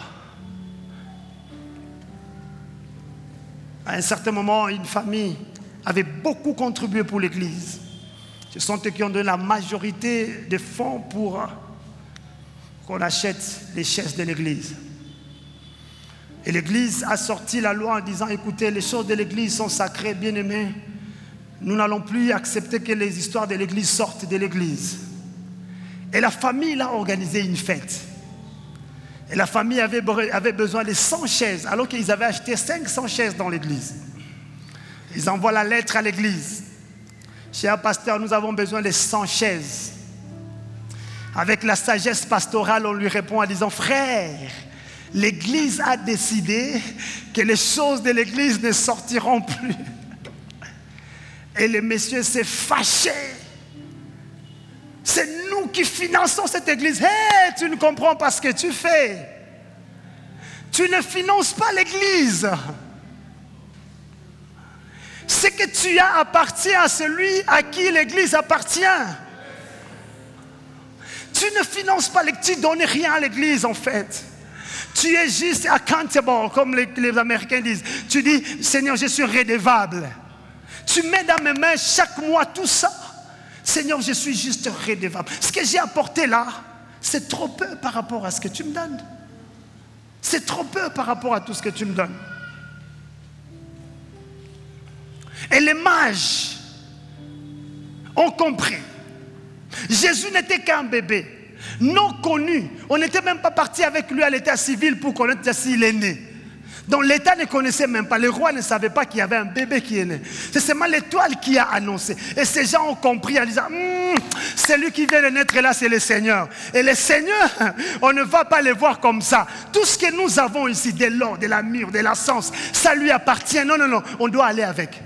À un certain moment, une famille avait beaucoup contribué pour l'Église. Ce sont eux qui ont donné la majorité des fonds pour qu'on achète les chaises de l'Église. Et l'Église a sorti la loi en disant, écoutez, les choses de l'Église sont sacrées, bien-aimés. Nous n'allons plus accepter que les histoires de l'Église sortent de l'Église. Et la famille a organisé une fête. Et la famille avait besoin de 100 chaises, alors qu'ils avaient acheté 500 chaises dans l'église. Ils envoient la lettre à l'église. Cher pasteur, nous avons besoin de 100 chaises. Avec la sagesse pastorale, on lui répond en disant, frère, l'église a décidé que les choses de l'église ne sortiront plus. Et le monsieur s'est fâché. C'est nous qui finançons cette église. Hey, tu ne comprends pas ce que tu fais. Tu ne finances pas l'église. Ce que tu as appartient à celui à qui l'église appartient. Tu ne finances pas l'église, tu ne donnes rien à l'église en fait. Tu es juste accountable, comme les Américains disent. Tu dis, Seigneur, je suis redevable. Tu mets dans mes mains chaque mois tout ça. Seigneur, je suis juste redevable. Ce que j'ai apporté là, c'est trop peu par rapport à ce que tu me donnes. C'est trop peu par rapport à tout ce que tu me donnes. Et les mages ont compris. Jésus n'était qu'un bébé, non connu. On n'était même pas parti avec lui à l'état civil pour connaître s'il est né. Donc l'État ne connaissait même pas, les rois ne savaient pas qu'il y avait un bébé qui est né. C'est seulement l'étoile qui a annoncé. Et ces gens ont compris en disant, celui qui vient de naître là, c'est le Seigneur. Et le Seigneur, on ne va pas le voir comme ça. Tout ce que nous avons ici, de l'or, de la myrrhe, de l'encens, ça lui appartient. Non, on doit aller avec.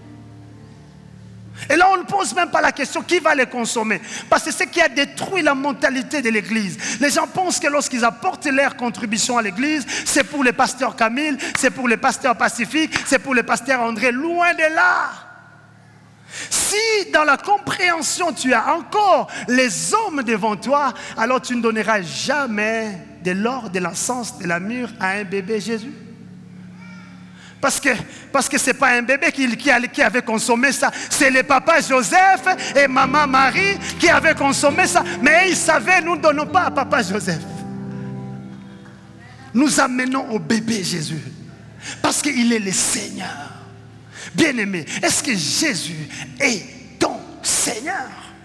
Et là, on ne pose même pas la question qui va les consommer. Parce que c'est ce qui a détruit la mentalité de l'église. Les gens pensent que lorsqu'ils apportent leur contribution à l'église, c'est pour les pasteurs Camille, c'est pour les pasteurs Pacifique, c'est pour les pasteurs André. Loin de là. Si dans la compréhension tu as encore les hommes devant toi, alors tu ne donneras jamais de l'or, de l'encens, de la myrrhe à un bébé Jésus. Parce que ce n'est pas un bébé qui avait consommé ça. C'est le papa Joseph et maman Marie qui avaient consommé ça. Mais ils savaient, nous ne donnons pas à papa Joseph. Nous amenons au bébé Jésus. Parce qu'il est le Seigneur. Bien-aimé, est-ce que Jésus est ton Seigneur?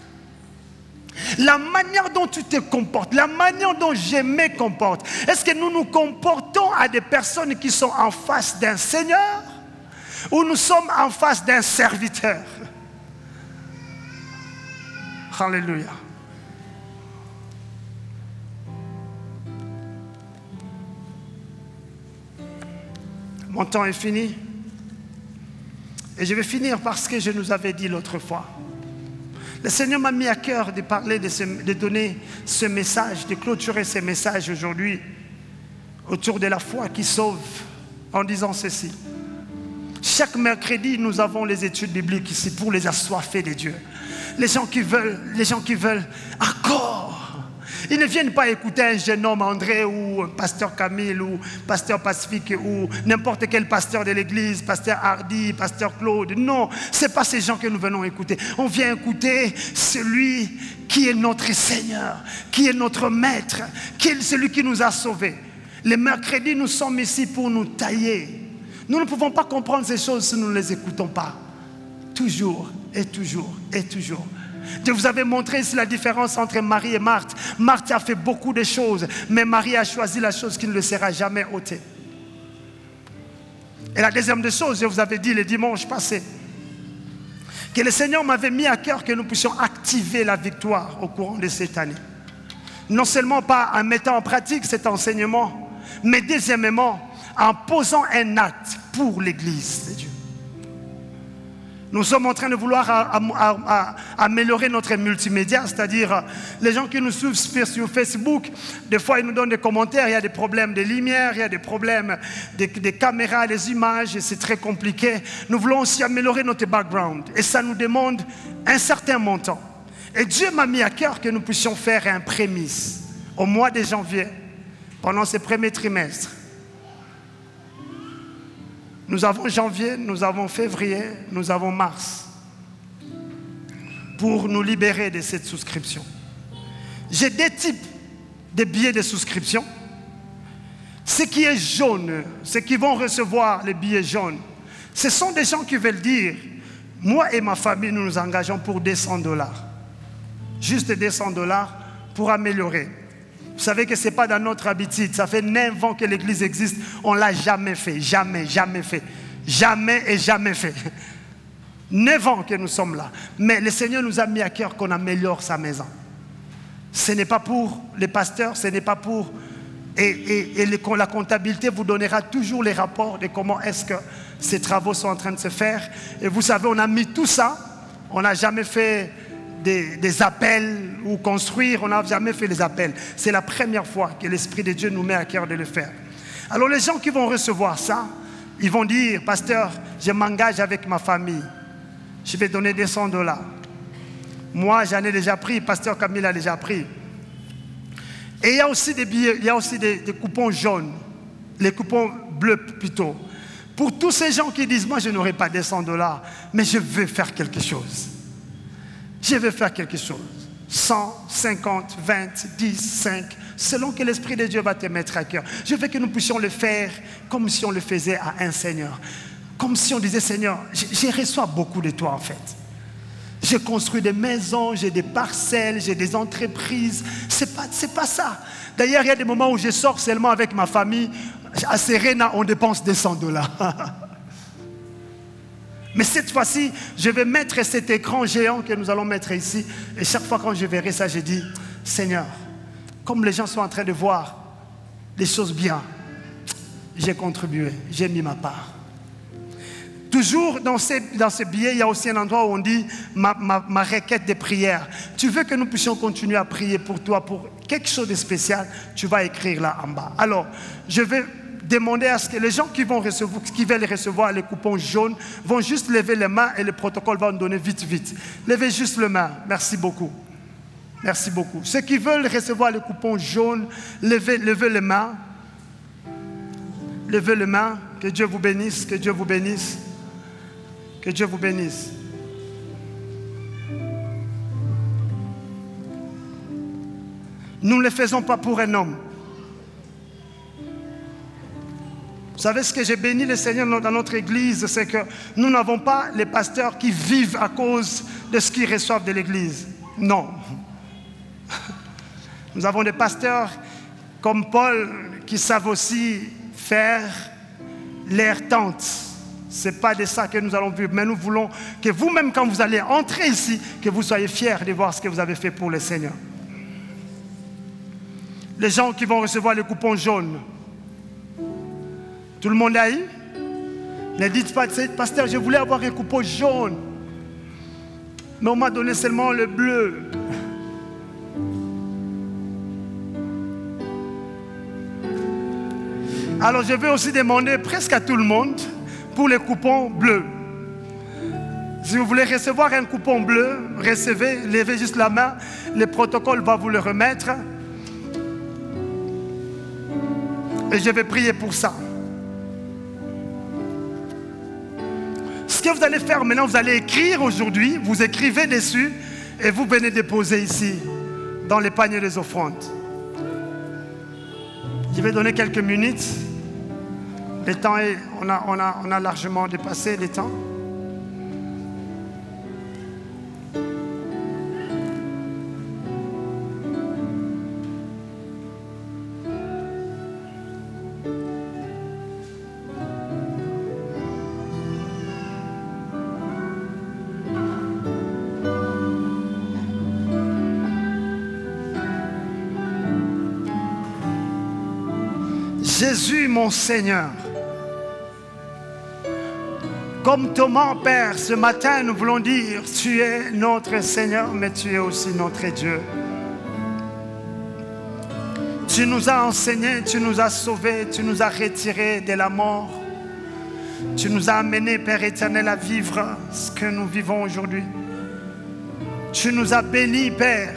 La manière dont tu te comportes, la manière dont je me comporte, est-ce que nous nous comportons à des personnes qui sont en face d'un Seigneur ou nous sommes en face d'un serviteur? Alléluia. Mon temps est fini. Et je vais finir par ce que je nous avais dit l'autre fois. Le Seigneur m'a mis à cœur de parler, de donner ce message, de clôturer ce message aujourd'hui autour de la foi qui sauve en disant ceci. Chaque mercredi, nous avons les études bibliques ici pour les assoiffés de Dieu. Les gens qui veulent encore. Ils ne viennent pas écouter un jeune homme, André, ou un pasteur Camille, ou pasteur Pacifique, ou n'importe quel pasteur de l'église, pasteur Hardy, pasteur Claude. Non, ce n'est pas ces gens que nous venons écouter. On vient écouter celui qui est notre Seigneur, qui est notre Maître, qui est celui qui nous a sauvés. Les mercredis, nous sommes ici pour nous tailler. Nous ne pouvons pas comprendre ces choses si nous ne les écoutons pas. Toujours, et toujours, et toujours. Je vous avais montré ici la différence entre Marie et Marthe. Marthe a fait beaucoup de choses, mais Marie a choisi la chose qui ne le sera jamais ôtée. Et la deuxième des choses, je vous avais dit le dimanche passé, que le Seigneur m'avait mis à cœur que nous puissions activer la victoire au courant de cette année. Non seulement pas en mettant en pratique cet enseignement, mais deuxièmement, en posant un acte pour l'Église de Dieu. Nous sommes en train de vouloir améliorer notre multimédia, c'est-à-dire les gens qui nous suivent sur Facebook, des fois ils nous donnent des commentaires, il y a des problèmes de lumière, il y a des problèmes des caméras, des images, et c'est très compliqué. Nous voulons aussi améliorer notre background, et ça nous demande un certain montant. Et Dieu m'a mis à cœur que nous puissions faire un prémisse au mois de janvier, pendant ce premier trimestre. Nous avons janvier, nous avons février, nous avons mars, pour nous libérer de cette souscription. J'ai deux types de billets de souscription. Ce qui est jaune, ceux qui vont recevoir les billets jaunes, ce sont des gens qui veulent dire, moi et ma famille, nous nous engageons pour $200. Juste $200 pour améliorer. Vous savez que ce n'est pas dans notre habitude. Ça fait 9 ans que l'Église existe. On ne l'a jamais fait. Jamais, jamais fait. Jamais et jamais fait. 9 ans que nous sommes là. Mais le Seigneur nous a mis à cœur qu'on améliore sa maison. Ce n'est pas pour les pasteurs, ce n'est pas pour... Et la comptabilité vous donnera toujours les rapports de comment est-ce que ces travaux sont en train de se faire. Et vous savez, on a mis tout ça. On n'a jamais fait... Des appels ou construire, on n'a jamais fait les appels. C'est la première fois que l'Esprit de Dieu nous met à cœur de le faire. Alors les gens qui vont recevoir ça, ils vont dire, pasteur, je m'engage avec ma famille. Je vais donner $200. Moi, j'en ai déjà pris, pasteur Camille a déjà pris. Et il y a aussi des billets, il y a aussi des coupons jaunes, les coupons bleus plutôt. Pour tous ces gens qui disent, moi je n'aurai pas $200, mais je veux faire quelque chose. Je vais faire quelque chose. 100, 50, 20, 10, 5, selon que l'Esprit de Dieu va te mettre à cœur. Je veux que nous puissions le faire comme si on le faisait à un Seigneur. Comme si on disait, Seigneur, je reçois beaucoup de toi en fait. J'ai construit des maisons, j'ai des parcelles, j'ai des entreprises. C'est pas ça. D'ailleurs, il y a des moments où je sors seulement avec ma famille. À Serena, on dépense $200. Mais cette fois-ci, je vais mettre cet écran géant que nous allons mettre ici. Et chaque fois quand je verrai ça, je dis, Seigneur, comme les gens sont en train de voir les choses bien, j'ai contribué, j'ai mis ma part. Toujours dans ce billet, il y a aussi un endroit où on dit ma requête de prière. Tu veux que nous puissions continuer à prier pour toi, pour quelque chose de spécial, tu vas écrire là en bas. Alors, je vais demander à ce que les gens qui veulent recevoir les coupons jaunes vont juste lever les mains et le protocole va nous donner vite. Levez juste les mains. Merci beaucoup. Merci beaucoup. Ceux qui veulent recevoir les coupons jaunes, levez les mains. Levez les mains. Que Dieu vous bénisse. Que Dieu vous bénisse. Que Dieu vous bénisse. Nous ne le faisons pas pour un homme. Vous savez ce que j'ai béni le Seigneur dans notre église, c'est que nous n'avons pas les pasteurs qui vivent à cause de ce qu'ils reçoivent de l'église. Non. Nous avons des pasteurs comme Paul qui savent aussi faire leur tente. Ce n'est pas de ça que nous allons vivre, mais nous voulons que vous-même, quand vous allez entrer ici, que vous soyez fiers de voir ce que vous avez fait pour le Seigneur. Les gens qui vont recevoir les coupons jaunes, tout le monde a eu? Ne dites pas, pasteur, je voulais avoir un coupon jaune, mais on m'a donné seulement le bleu. Alors je vais aussi demander presque à tout le monde pour les coupons bleus. Si vous voulez recevoir un coupon bleu, recevez, levez juste la main, le protocole va vous le remettre. Et je vais prier pour ça. Ce que vous allez faire maintenant, vous allez écrire aujourd'hui, vous écrivez dessus et vous venez déposer ici, dans les paniers des offrandes. Je vais donner quelques minutes. Le temps est, on a largement dépassé le temps. Jésus, mon Seigneur, Comme Thomas, Père, ce matin, nous voulons dire, tu es notre Seigneur, mais tu es aussi notre Dieu. Tu nous as enseigné, tu nous as sauvés, tu nous as retirés de la mort. Tu nous as amenés, Père éternel, à vivre ce que nous vivons aujourd'hui. Tu nous as bénis, Père,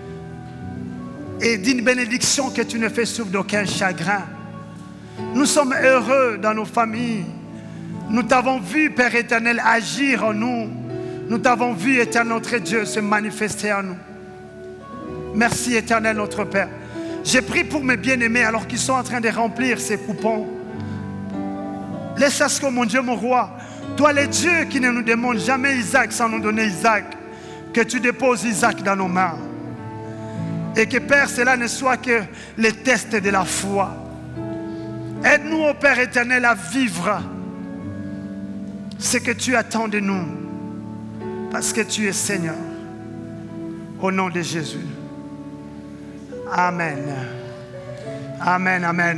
et d'une bénédiction que tu ne fais souffre d'aucun chagrin. Nous sommes heureux dans nos familles. Nous t'avons vu, Père éternel, agir en nous. Nous t'avons vu, éternel notre Dieu, se manifester en nous. Merci, éternel notre Père. J'ai prié pour mes bien-aimés alors qu'ils sont en train de remplir ces coupons. Laisse à ce que mon Dieu, mon roi, toi le Dieu qui ne nous demande jamais Isaac sans nous donner Isaac, que tu déposes Isaac dans nos mains. Et que, Père, cela ne soit que les tests de la foi. Aide-nous, ô Père éternel, à vivre ce que tu attends de nous. Parce que tu es Seigneur. Au nom de Jésus. Amen. Amen, amen.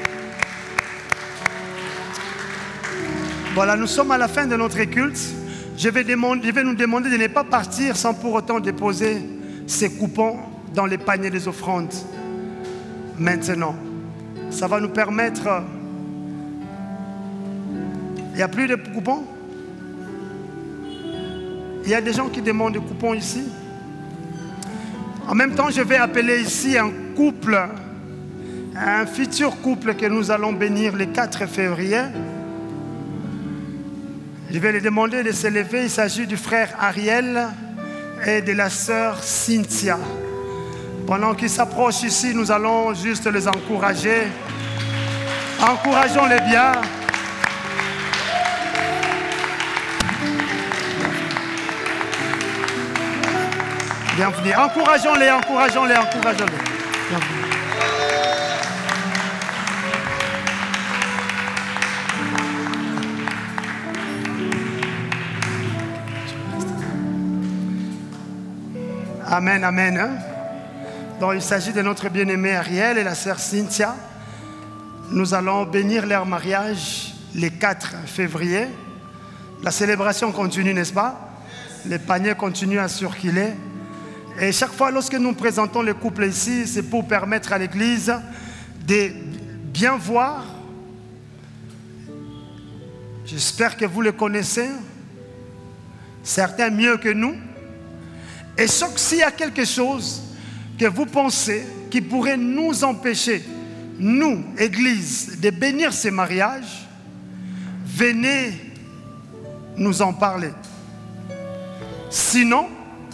Voilà, nous sommes à la fin de notre culte. Je vais nous demander de ne pas partir sans pour autant déposer ces coupons dans les paniers des offrandes. Maintenant, ça va nous permettre... Il n'y a plus de coupons? Il y a des gens qui demandent des coupons ici. En même temps, je vais appeler ici un couple, un futur couple que nous allons bénir le 4 février. Je vais les demander de se lever. Il s'agit du frère Ariel et de la sœur Cynthia. Pendant qu'ils s'approchent ici, nous allons juste les encourager. Encourageons-les bien. Bienvenue. Encourageons-les, encourageons-les, encourageons-les. Bienvenue. Amen, amen. Donc, il s'agit de notre bien-aimé Ariel et la sœur Cynthia. Nous allons bénir leur mariage le 4 février. La célébration continue, n'est-ce pas? Les paniers continuent à circuler. Et chaque fois, lorsque nous présentons le couple ici, c'est pour permettre à l'Église de bien voir. J'espère que vous le connaissez. Certains mieux que nous. Et sauf s'il y a quelque chose que vous pensez qui pourrait nous empêcher, nous, Église, de bénir ces mariages, venez nous en parler. Sinon,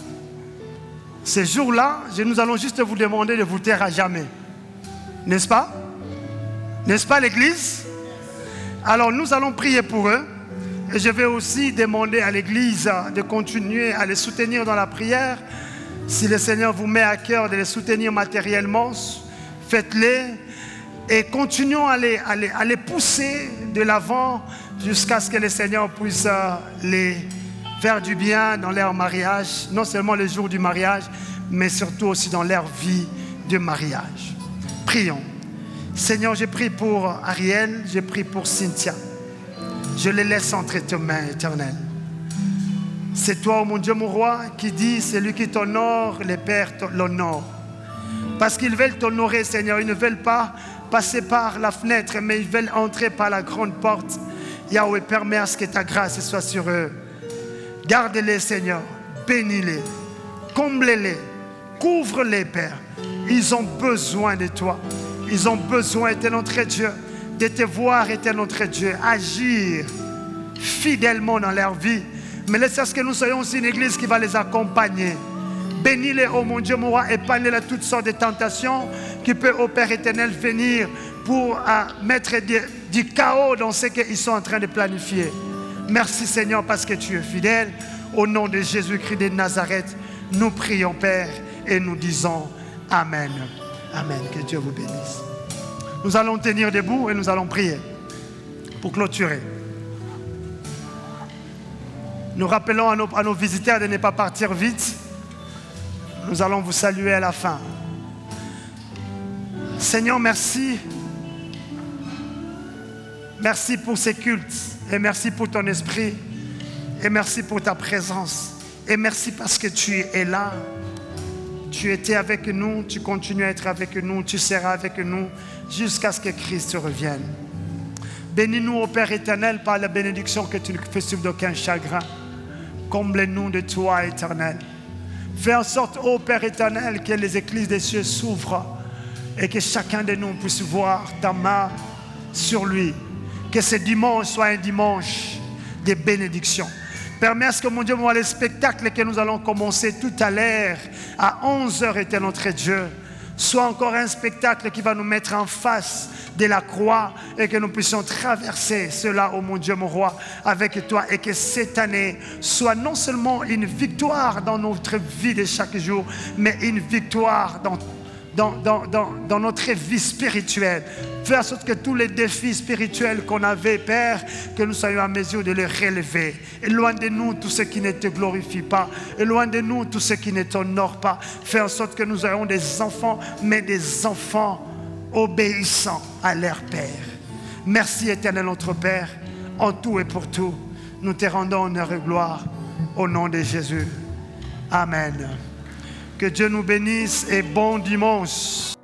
ces jours-là, nous allons juste vous demander de vous taire à jamais. N'est-ce pas? N'est-ce pas l'Église? Alors nous allons prier pour eux. Et je vais aussi demander à l'Église de continuer à les soutenir dans la prière. Si le Seigneur vous met à cœur de les soutenir matériellement, faites-les. Et continuons à les pousser de l'avant jusqu'à ce que le Seigneur puisse les faire du bien dans leur mariage. Non seulement le jour du mariage, mais surtout aussi dans leur vie de mariage. Prions. Seigneur, je prie pour Ariel, je prie pour Cynthia. Je les laisse entre tes mains, éternelles. C'est toi, mon Dieu, mon roi, qui dit, celui qui t'honore, les pères l'honorent. Parce qu'ils veulent t'honorer, Seigneur. Ils ne veulent pas passer par la fenêtre, mais ils veulent entrer par la grande porte. Yahweh, permets à ce que ta grâce soit sur eux. Garde-les, Seigneur. Bénis-les. Comble-les. Couvre-les, Père. Ils ont besoin de toi. Ils ont besoin de notre Dieu, de te voir, éternel notre Dieu, agir fidèlement dans leur vie. Mais laisse à ce que nous soyons aussi une église qui va les accompagner. Bénis-les, oh mon Dieu, mon roi, épargne-les de toutes sortes de tentations qui peuvent, au Père éternel, venir pour mettre du chaos dans ce qu'ils sont en train de planifier. Merci, Seigneur, parce que tu es fidèle. Au nom de Jésus-Christ de Nazareth, nous prions, Père, et nous disons Amen. Amen. Que Dieu vous bénisse. Nous allons tenir debout et nous allons prier pour clôturer. Nous rappelons à nos visiteurs de ne pas partir vite. Nous allons vous saluer à la fin. Seigneur, merci. Merci pour ces cultes. Et merci pour ton esprit. Et merci pour ta présence. Et merci parce que tu es là. Tu étais avec nous, tu continues à être avec nous, tu seras avec nous jusqu'à ce que Christ revienne. Bénis-nous, ô Père éternel, par la bénédiction que tu ne fais suivre d'aucun chagrin. Comble-nous de toi, éternel. Fais en sorte, ô Père éternel, que les églises des cieux s'ouvrent et que chacun de nous puisse voir ta main sur lui. Que ce dimanche soit un dimanche de bénédiction. Permets à ce que, mon Dieu, moi, le spectacle que nous allons commencer tout à l'heure, à 11h, était notre Dieu, soit encore un spectacle qui va nous mettre en face de la croix et que nous puissions traverser cela, oh mon Dieu, mon roi, avec toi, et que cette année soit non seulement une victoire dans notre vie de chaque jour, mais une victoire dans notre vie spirituelle. Fais en sorte que tous les défis spirituels qu'on avait, Père, que nous soyons à mesure de les relever. Éloigne de nous tout ce qui ne te glorifie pas. Éloigne de nous tout ce qui ne t'honore pas. Fais en sorte que nous ayons des enfants, mais des enfants obéissants à leur Père. Merci, éternel notre Père, en tout et pour tout. Nous te rendons honneur et gloire au nom de Jésus. Amen. Que Dieu nous bénisse et bon dimanche.